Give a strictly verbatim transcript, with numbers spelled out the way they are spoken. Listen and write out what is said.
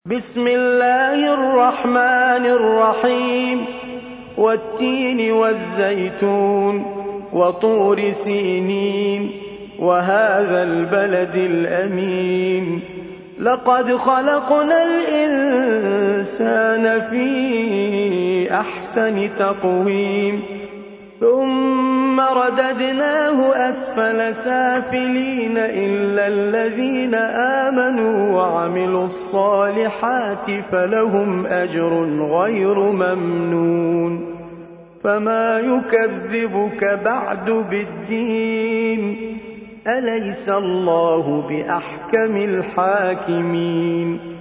بسم الله الرحمن الرحيم والتين والزيتون وطور سينين وهذا البلد الأمين لقد خلقنا الإنسان في أحسن تقويم ثم رددناه أسفل سافلين إلا الذين آمنوا وعملوا الصالحات فلهم أجر غير ممنون فما يكذبك بعد بالدين أليس الله بأحكم الحاكمين